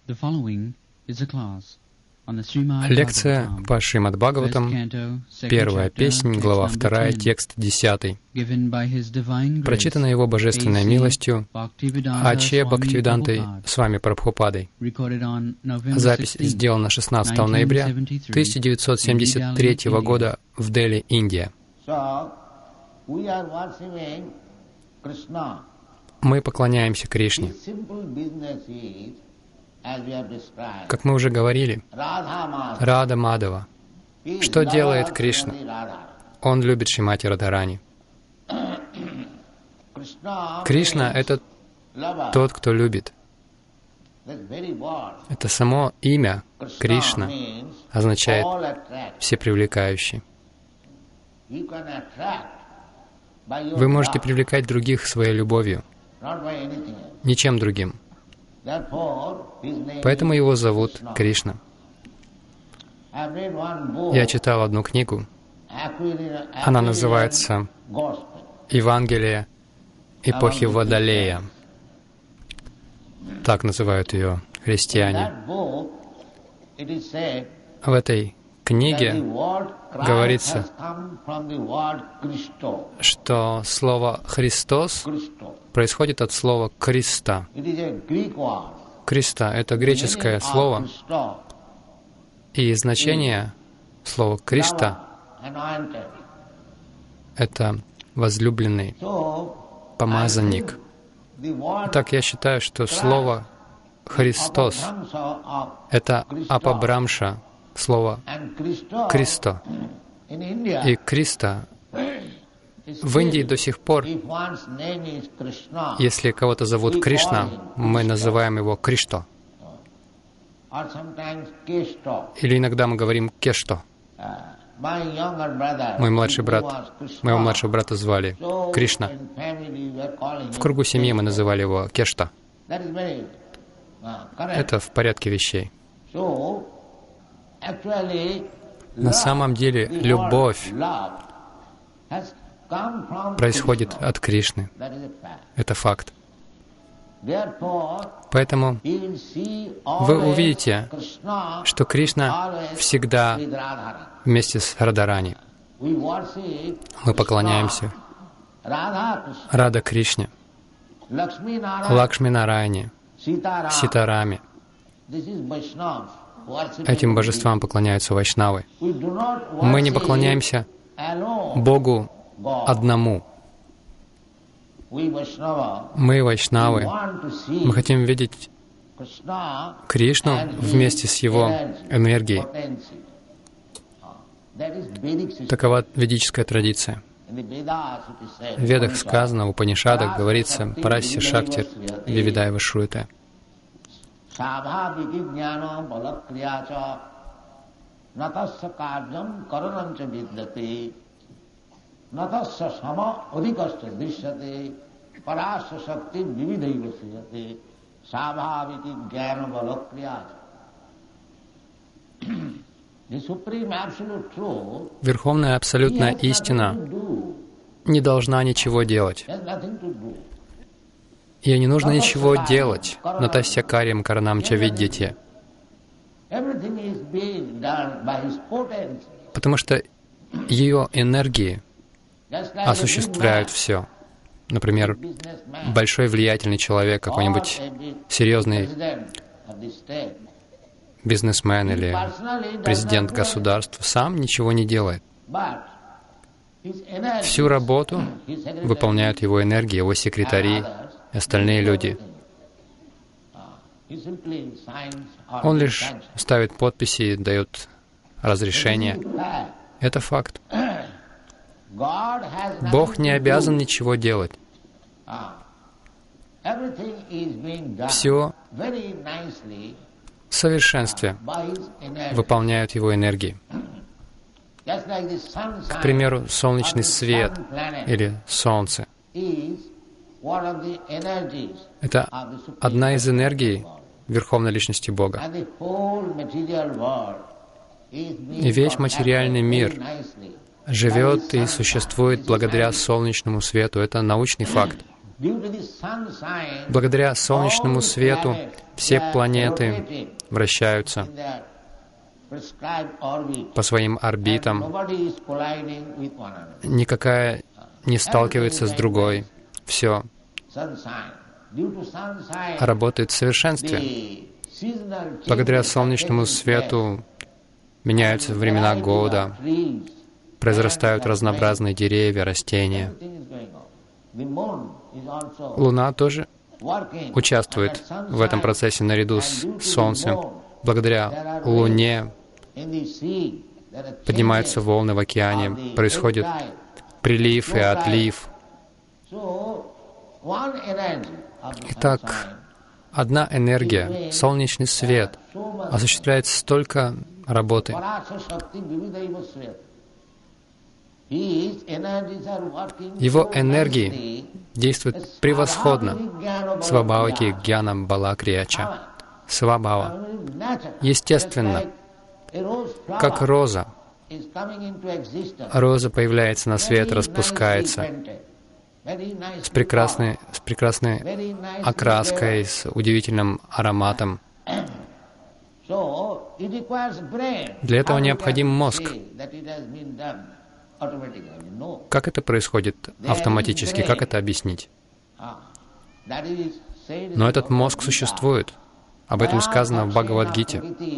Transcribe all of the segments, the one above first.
Лекция по Шримад Бхагаватам, первая песнь, глава 2, текст 10. Прочитана Его Божественной милостью А.Ч. Бхактивидантой с вами Прабхупадой. Запись сделана 16 ноября 1973 года в Дели, Индия. Мы поклоняемся Кришне. Как мы уже говорили, Рада Мадава. Что делает Кришна? Он любит Шримати Радхарани. Кришна — это тот, кто любит. Это само имя Кришна означает «всепривлекающий». Вы можете привлекать других своей любовью, ничем другим. Поэтому его зовут Кришна. Я читал одну книгу. Она называется «Евангелие эпохи Водолея». Так называют ее христиане. В этой книге говорится, что слово «Христос» происходит от слова «Криста». «Криста» — это греческое слово, и значение слова «Криста» — это возлюбленный, помазанник. Так я считаю, что слово «Христос» — это апабрамша слова «Кристо». И «Криста» в Индии до сих пор, если кого-то зовут Кришна, мы называем его Кришто. Или иногда мы говорим Кешто. Моего младшего брата звали Кришна. В кругу семьи мы называли его Кешто. Это в порядке вещей. На самом деле, любовь происходит от Кришны. Это факт. Поэтому вы увидите, что Кришна всегда вместе с Радхарани. Мы поклоняемся Рада Кришне, Лакшми Нараяне, Ситараме. Этим божествам поклоняются вайшнавы. Мы не поклоняемся Богу одному. Мы вайшнавы. Мы хотим видеть Кришну вместе с Его энергией. Такова ведическая традиция. В Ведах сказано, в Упанишадах говорится «Парасья Шактир Вивидайва Шруйте». Верховная абсолютная истина не должна ничего делать. Ей не нужно ничего делать. Натасья карьям каранам ча виддите. Потому что ее энергии осуществляют все. Например, большой влиятельный человек, какой-нибудь серьезный бизнесмен или президент государства сам ничего не делает. Всю работу выполняют его энергии, его секретари и остальные люди. Он лишь ставит подписи, дает разрешение. Это факт. Бог не обязан ничего делать. Все в совершенстве выполняют Его энергии. К примеру, солнечный свет или Солнце. Это одна из энергий Верховной Личности Бога. И весь материальный мир живет и существует благодаря солнечному свету. Это научный факт. Благодаря солнечному свету все планеты вращаются по своим орбитам. Никакая не сталкивается с другой. Все работает в совершенстве. Благодаря солнечному свету меняются времена года, произрастают разнообразные деревья, растения. Луна тоже участвует в этом процессе наряду с Солнцем. Благодаря Луне поднимаются волны в океане, происходит прилив и отлив. Итак, одна энергия, солнечный свет, осуществляет столько работы. Его энергии действуют превосходно. Свабхаваки гьянам балакрияча. Свабхава. Естественно, как роза. Роза появляется на свет, распускается с прекрасной окраской, с удивительным ароматом. Для этого необходим мозг. Как это происходит автоматически? Как это объяснить? Но этот мозг существует. Об этом сказано в Бхагавад-гите.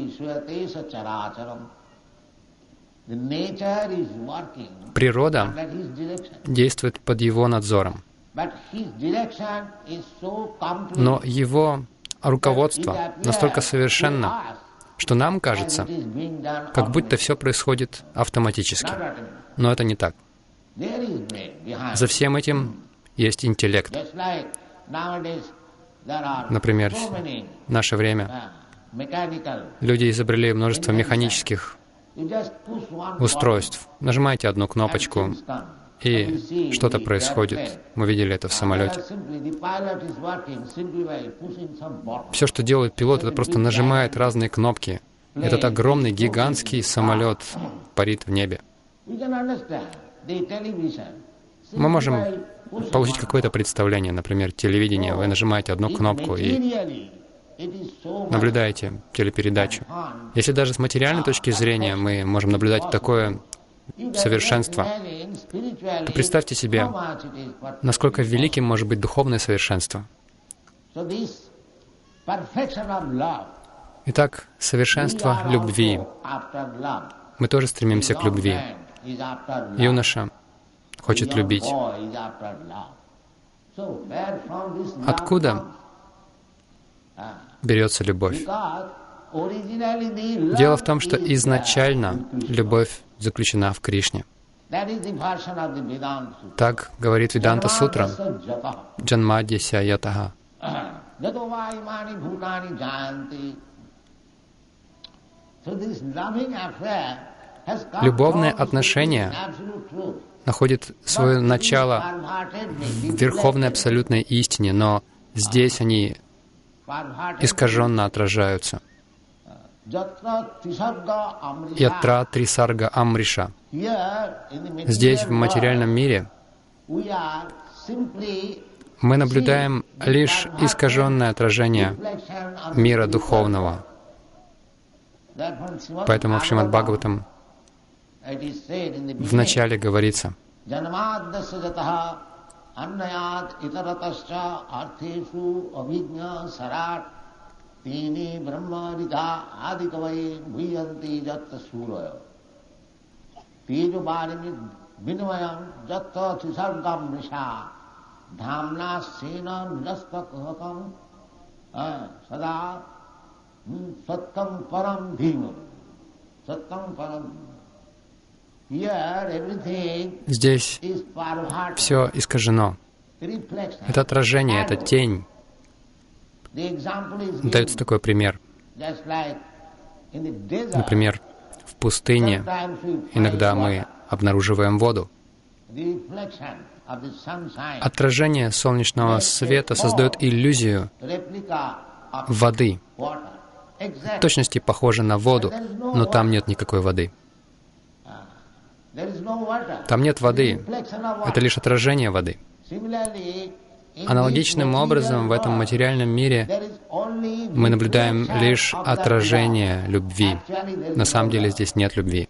Природа действует под его надзором. Но его руководство настолько совершенно, что нам кажется, как будто все происходит автоматически. Но это не так. За всем этим есть интеллект. Например, в наше время люди изобрели множество механических устройств. Нажимаете одну кнопочку, и что-то происходит. Мы видели это в самолете. Все, что делает пилот, это просто нажимает разные кнопки. Этот огромный, гигантский самолет парит в небе. Мы можем получить какое-то представление, например, телевидение. Вы нажимаете одну кнопку и наблюдаете телепередачу. Если даже с материальной точки зрения мы можем наблюдать такое совершенство, то представьте себе, насколько великим может быть духовное совершенство. Итак, совершенство любви. Мы тоже стремимся к любви. Юноша хочет любить. Откуда берется любовь? Дело в том, что изначально любовь заключена в Кришне. Так говорит Веданта Сутра. Джанмадьяся ятаха. Любовное отношение находит свое начало в верховной абсолютной истине, но здесь они искаженно отражаются. Ятра трисарга амриша. Здесь, в материальном мире, мы наблюдаем лишь искаженное отражение мира духовного. Поэтому в Шримад Бхагаватам в начале говорится: здесь все искажено. Это отражение, это тень. Дается такой пример. Например, в пустыне иногда мы обнаруживаем воду. Отражение солнечного света создает иллюзию воды. В точности похоже на воду, но там нет никакой воды. Там нет воды. Это лишь отражение воды. Аналогичным образом в этом материальном мире мы наблюдаем лишь отражение любви. На самом деле здесь нет любви.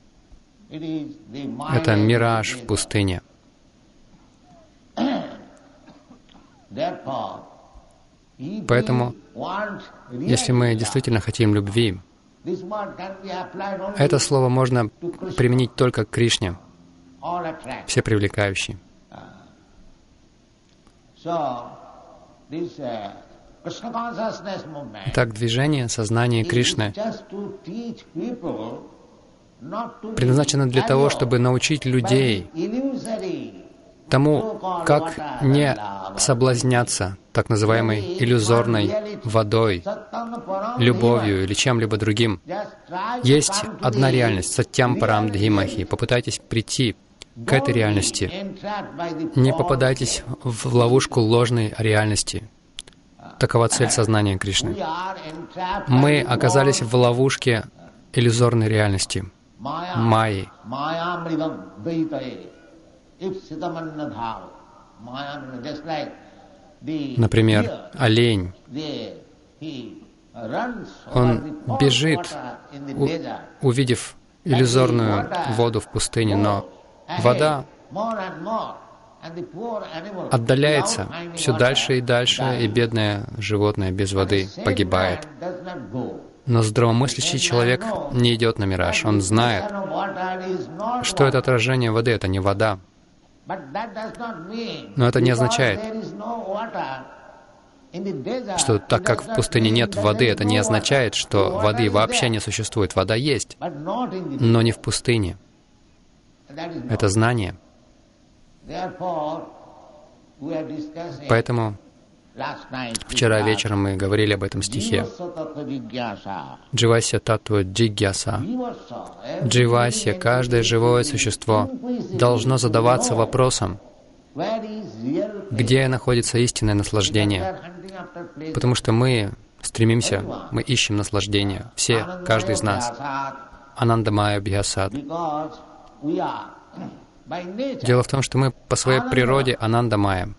Это мираж в пустыне. Поэтому, если мы действительно хотим любви, это слово можно применить только к Кришне, всепривлекающий. Итак, движение сознания Кришны предназначено для того, чтобы научить людей тому, как не соблазняться так называемой иллюзорной водой, любовью или чем-либо другим. Есть одна реальность — Сатьям Парам Дхимахи. Попытайтесь прийти к этой реальности. Не попадайтесь в ловушку ложной реальности. Такова цель сознания Кришны. Мы оказались в ловушке иллюзорной реальности, майи. Например, олень. Он бежит, увидев иллюзорную воду в пустыне, но вода отдаляется все дальше и дальше, и бедное животное без воды погибает. Но здравомыслящий человек не идет на мираж. Он знает, что это отражение воды, это не вода. Но это не означает, что так как в пустыне нет воды, это не означает, что воды вообще не существует. Вода есть, но не в пустыне. Это знание. Поэтому вчера вечером мы говорили об этом стихе. Дживасья татва джигьяса. Дживасья, каждое живое существо, должно задаваться вопросом, где находится истинное наслаждение. Потому что мы стремимся, мы ищем наслаждение. Все, каждый из нас. Анандамая бхьясад. Дело в том, что мы по своей природе анандамая.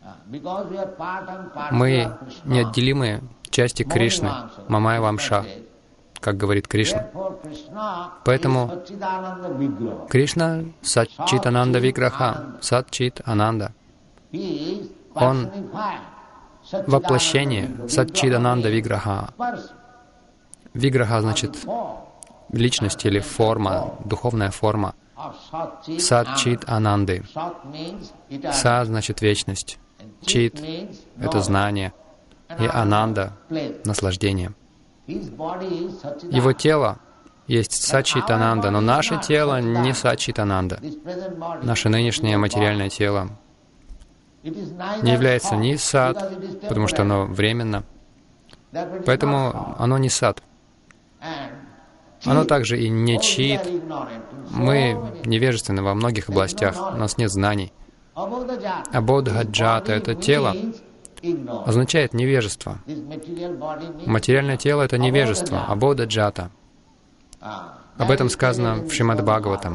Мы неотделимые части Кришны, Мамая Вамша, как говорит Кришна. Поэтому Кришна — Сатчит Ананда Виграха, Сатчит Ананда. Он воплощение Сатчит Ананда Виграха. Виграха значит личность или форма, духовная форма. Сат-чит Ананды. Са значит вечность. Чит — это знание. И Ананда — наслаждение. Его тело есть Сачит Ананда, но наше тело не Сачит Ананда. Наше нынешнее материальное тело не является ни сад, потому что оно временно. Поэтому оно не сад. Оно также и не чит. Мы невежественны во многих областях, у нас нет знаний. Абодхаджата — это тело, означает невежество. Материальное тело — это невежество, абодхаджата. Об этом сказано в Шримад Бхагаватам.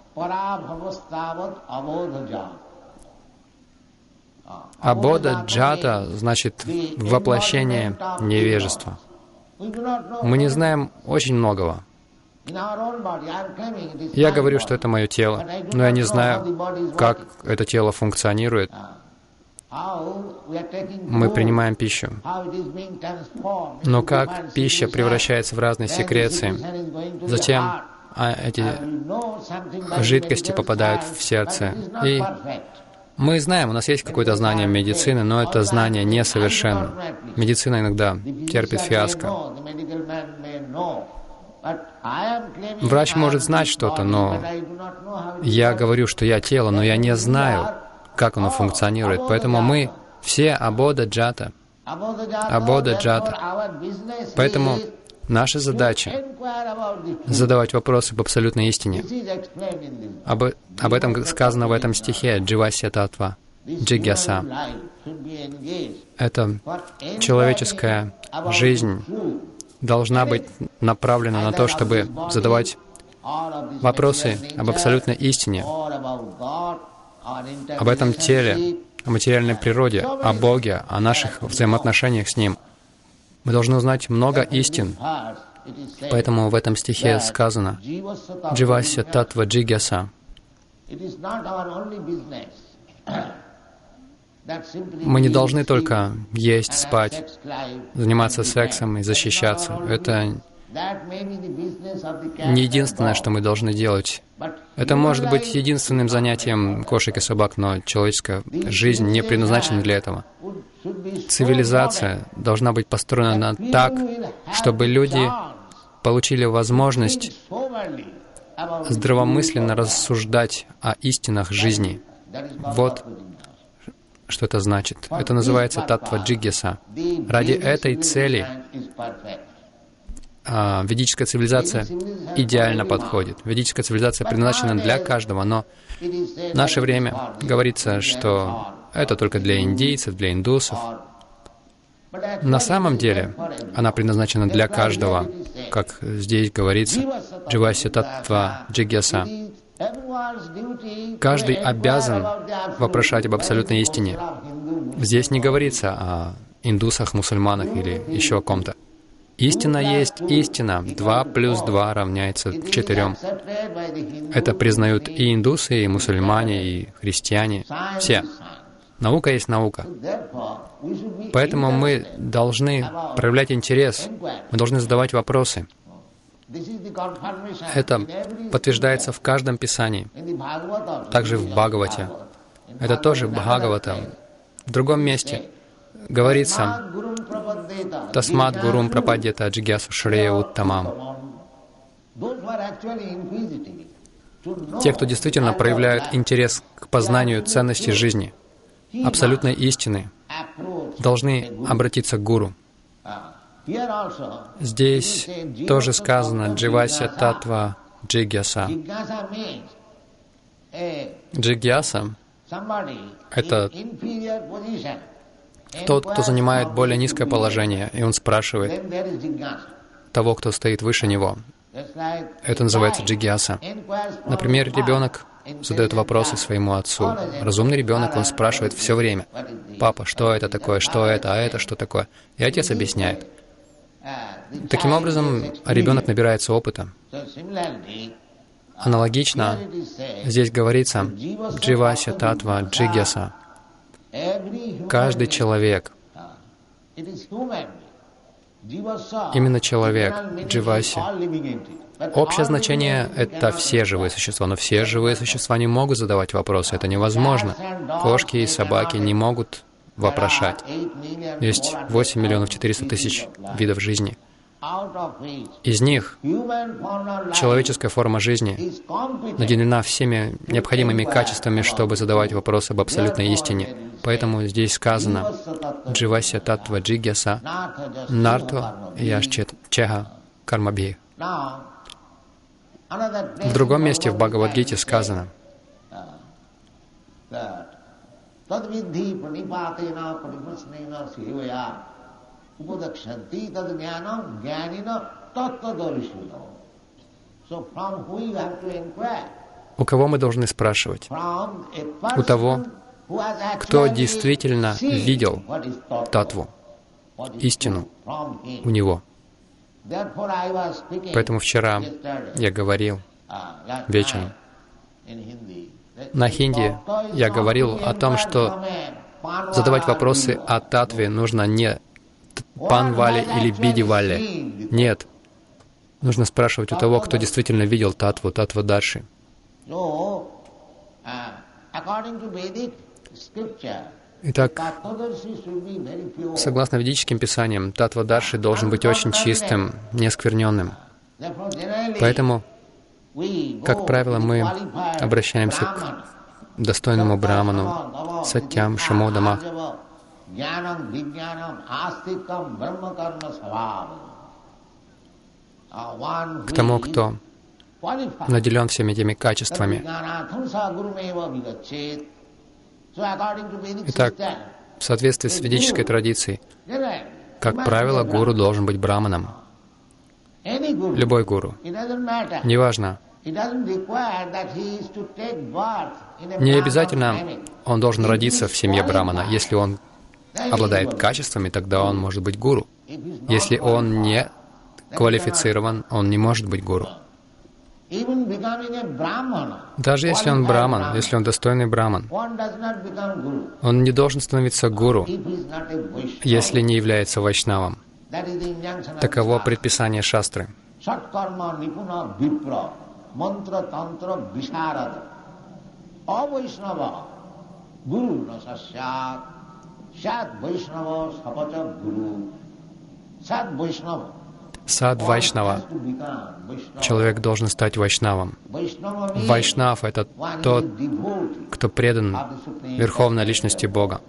Абодхаджата значит воплощение невежества. Мы не знаем очень многого. Я говорю, что это мое тело, но я не знаю, как это тело функционирует. Мы принимаем пищу. Но как пища превращается в разные секреции, затем эти жидкости попадают в сердце. И мы знаем, у нас есть какое-то знание медицины, но это знание несовершенно. Медицина иногда терпит фиаско. Врач может знать что-то, но я говорю, что я тело, но я не знаю, как оно функционирует. Поэтому мы все абодхаджата. Абодхаджата. Поэтому наша задача — задавать вопросы об абсолютной истине. Об этом сказано в этом стихе «Дживасья татва джигьяса». Это человеческая жизнь должна быть направлена на то, чтобы задавать вопросы об абсолютной истине, об этом теле, о материальной природе, о Боге, о наших взаимоотношениях с Ним. Мы должны узнать много истин. Поэтому в этом стихе сказано «Дживасya татва джигьяса». Мы не должны только есть, спать, заниматься сексом и защищаться. Это не единственное, что мы должны делать. Это может быть единственным занятием кошек и собак, но человеческая жизнь не предназначена для этого. Цивилизация должна быть построена так, чтобы люди получили возможность здравомысленно рассуждать о истинах жизни. Вот что это значит. Это называется таттва джигьяса. Ради этой цели ведическая цивилизация идеально подходит. Ведическая цивилизация предназначена для каждого, но в наше время говорится, что это только для индейцев, для индусов. На самом деле она предназначена для каждого, как здесь говорится, «Дживасya татва джигьяса». Каждый обязан вопрошать об абсолютной истине. Здесь не говорится о индусах, мусульманах или еще о ком-то. Истина есть истина. 2 плюс 2 равняется 4. Это признают и индусы, и мусульмане, и христиане. Все. Наука есть наука. Поэтому мы должны проявлять интерес, мы должны задавать вопросы. Это подтверждается в каждом Писании, также в Бхагавате. Это тоже Бхагавата. В другом месте говорится «Тасмат гурум прападьята джигьясу шрея уттамам». Те, кто действительно проявляют интерес к познанию ценности жизни, абсолютной истины, должны обратиться к гуру. Здесь тоже сказано «Дживасya татва джигьяса». Джигьяса — это тот, кто занимает более низкое положение, и он спрашивает того, кто стоит выше него. Это называется джигьяса. Например, ребенок задает вопросы своему отцу. Разумный ребенок, он спрашивает все время: «Папа, что это такое? Что это? А это что такое?» И отец объясняет. Таким образом, ребенок набирается опыта. Аналогично, здесь говорится «Дживасya татва джигьяса». Каждый человек, именно человек, дживасya. Общее значение — это все живые существа, но все живые существа не могут задавать вопросы, это невозможно. Кошки и собаки не могут вопрошать. Есть 8 400 000 видов жизни. Из них человеческая форма жизни наделена всеми необходимыми качествами, чтобы задавать вопросы об абсолютной истине. Поэтому здесь сказано «Дживасya татва джигьяса нарто яшчет чеха кармабхи». В другом месте в Бхагавад-гите сказано у кого мы должны спрашивать? У того, кто действительно видел татву, истину у него. Поэтому вчера я говорил вечером на хинди, я говорил о том, что задавать вопросы о татве нужно не панвале или бидивале. Нет. Нужно спрашивать у того, кто действительно видел татву, татва-дарши. Итак, согласно ведическим писаниям, татва-дарши должен быть очень чистым, неоскверненным. Поэтому, как правило, мы обращаемся к достойному браману, сатьям, шамодамах, к тому, кто наделен всеми этими качествами. Итак, в соответствии с ведической традицией, как правило, гуру должен быть браманом. Любой гуру. Неважно, Не обязательно он должен родиться в семье брамана. Если он обладает качествами, тогда он может быть гуру. Если он не квалифицирован, он не может быть гуру. Даже если он браман, если он достойный браман, он не должен становиться гуру, если не является вайшнавом. Таково предписание шастры. Сад Вайшнава. Человек должен стать вайшнавом. Вайшнав — это тот, кто предан Верховной Личности Бога.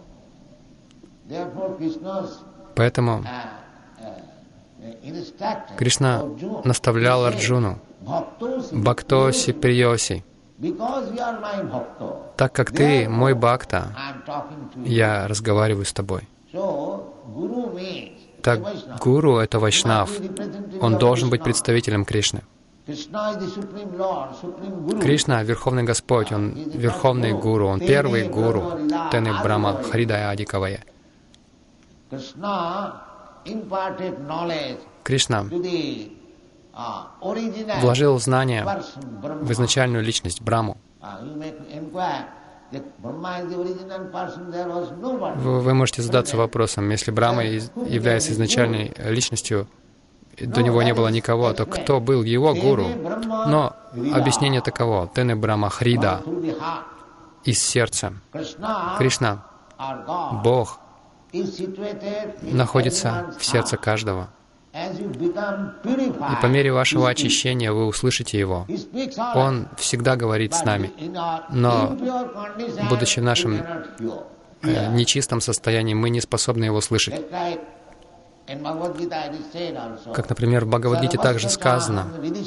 Поэтому Кришна наставлял Арджуну: «Бхактоси прияси». Так как ты мой бхакта, я разговариваю с тобой. Так гуру — это вайшнав. Он должен быть представителем Кришны. Кришна — Верховный Господь, Он Верховный Гуру, Он первый Гуру. Тены Брахма Харидая Адикавая. Кришна вложил знания в изначальную личность, Брахму. Вы можете задаться вопросом, если Брахма является изначальной личностью, до него не было никого, то кто был его гуру? Но объяснение таково: Тены Брахма Хрида, из сердца. Кришна, Бог, находится в сердце каждого. И по мере вашего очищения вы услышите Его. Он всегда говорит с нами. Но, будучи в нашем нечистом состоянии, мы не способны Его слышать. Как, например, в Бхагавад-гите также сказано: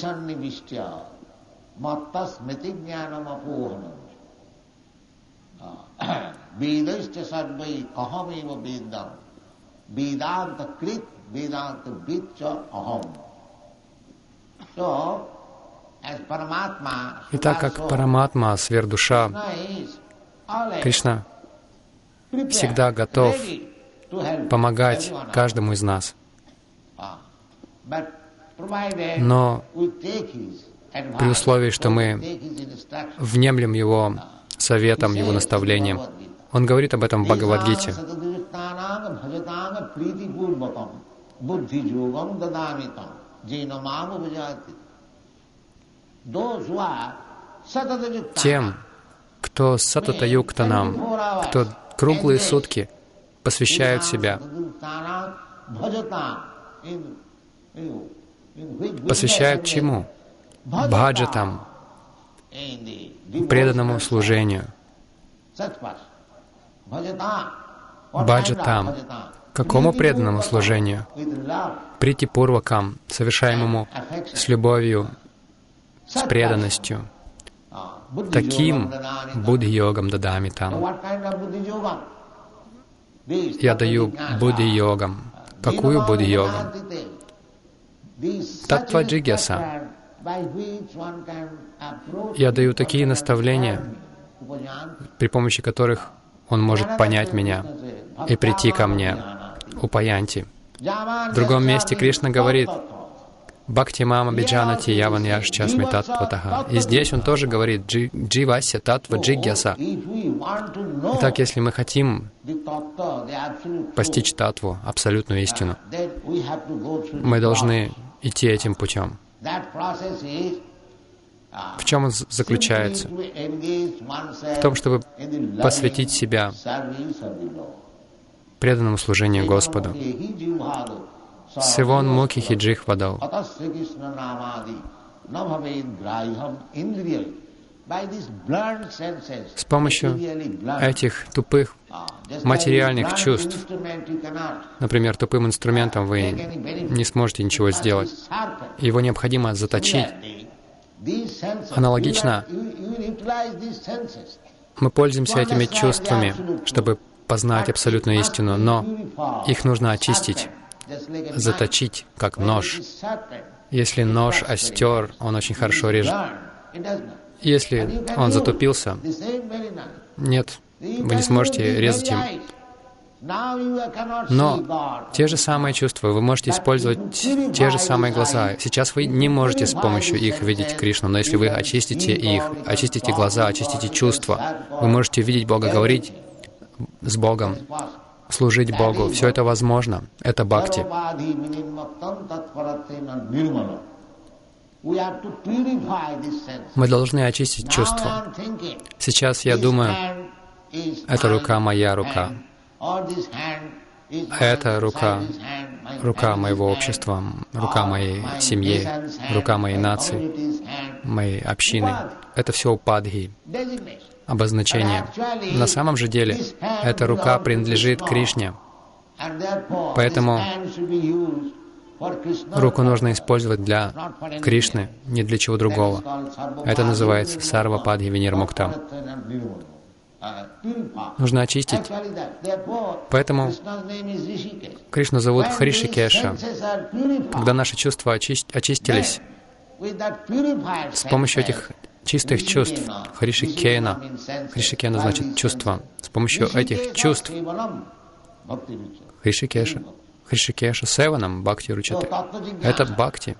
и так как Параматма, сверхдуша, Кришна всегда готов помогать каждому из нас. Но при условии, что мы внемлем Его советом, Его наставлением. Он говорит об этом в Бхагавад-гите. Тем, кто сатата-юктанам, кто круглые сутки посвящают себя, посвящают чему? Бхаджатам, преданному служению. Бхаджатам. Какому преданному служению? Прити-пурвакам, совершаемому с любовью, с преданностью. Таким будхи-йогам дадами там. Я даю будхи-йогам. Какую будхи-йогам? Таттва-джигьяса. Я даю такие наставления, при помощи которых он может понять меня и прийти ко мне. Упаянти. В другом месте Кришна говорит: «Бхакти мама биджанати яван яшчасми татватаха». И здесь он тоже говорит: «Дживася татва джигьяса». Итак, если мы хотим постичь татву, абсолютную истину, мы должны идти этим путем. В чем он заключается? В том, чтобы посвятить себя преданному служению Господу. Сивон муки хиджих вадал. С помощью этих тупых материальных чувств, например, тупым инструментом вы не сможете ничего сделать. Его необходимо заточить. Аналогично, мы пользуемся этими чувствами, чтобы познать абсолютную истину, но их нужно очистить, заточить, как нож. Если нож остер, он очень хорошо режет. Если он затупился, нет, вы не сможете резать им. Но те же самые чувства, вы можете использовать те же самые глаза. Сейчас вы не можете с помощью их видеть Кришну, но если вы очистите их, очистите глаза, очистите чувства, вы можете видеть Бога, говорить с Богом, служить Богу. Все это возможно. Это бхакти. Мы должны очистить чувства. Сейчас я думаю, эта рука моя рука. Это рука моего общества, рука моей семьи, рука моей нации, моей общины. Это все упадхи, обозначение. На самом же деле, эта рука принадлежит Кришне. Поэтому руку нужно использовать для Кришны, не для чего другого. Это называется сарвападхи винирмуктам. Нужно очистить. Поэтому Кришну зовут Хришикеша. Когда наши чувства очистились, с помощью этих чистых чувств, Хришикена, Хришикена значит чувство, с помощью этих чувств, Хришикеша, Хришикеша севанам бхакти ручате. Это бхакти.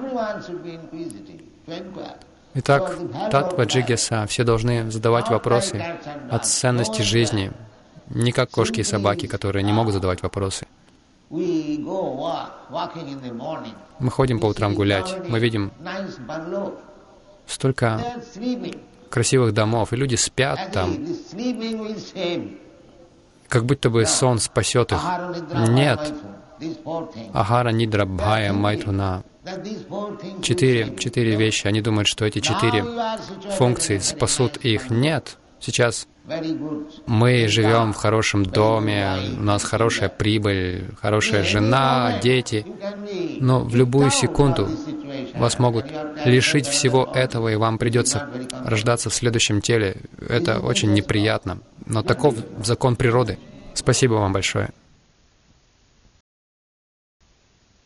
Итак, Таттва Джигьяса, все должны задавать вопросы о ценности жизни, не как кошки и собаки, которые не могут задавать вопросы. Мы ходим по утрам гулять, мы видим столько красивых домов, и люди спят там, как будто бы сон спасет их. Нет. Ахара, нидра, бхая, майтуна. Четыре вещи. Они думают, что эти 4 функции спасут их. Нет. Сейчас мы живем в хорошем доме, у нас хорошая прибыль, хорошая жена, дети. Но в любую секунду вас могут лишить всего этого, и вам придется рождаться в следующем теле. Это очень неприятно. Но таков закон природы. Спасибо вам большое.